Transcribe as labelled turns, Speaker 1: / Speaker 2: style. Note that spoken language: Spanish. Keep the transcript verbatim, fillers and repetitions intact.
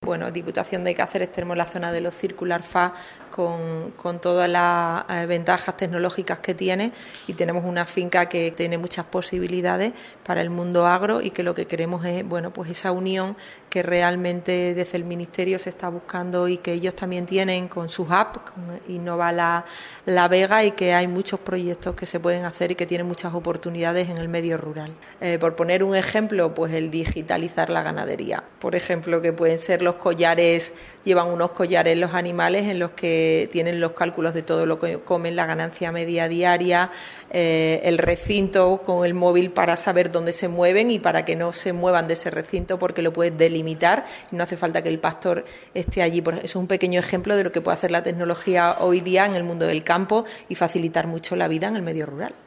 Speaker 1: bueno, Diputación de Cáceres tenemos la zona de los Circular Fab con, con todas las eh, ventajas tecnológicas que tiene, y tenemos una finca que tiene muchas posibilidades para el mundo agro, y que lo que queremos es, bueno, pues esa unión que realmente desde el Ministerio se está buscando y que ellos también tienen con sus apps, con Innova la, la Vega, y que hay muchos proyectos que se pueden hacer y que tienen muchas oportunidades en el medio rural. Eh, por poner un ejemplo, pues el digitalizar la ganadería. Por ejemplo, que pueden ser los collares, llevan unos collares los animales en los que tienen los cálculos de todo lo que comen, la ganancia media diaria, eh, el recinto con el móvil para saber dónde se mueven y para que no se muevan de ese recinto, porque lo puedes delimitar y no hace falta que el pastor esté allí. Eso es un pequeño ejemplo de lo que puede hacer la tecnología hoy día en el mundo del campo y facilitar mucho la vida en el medio rural.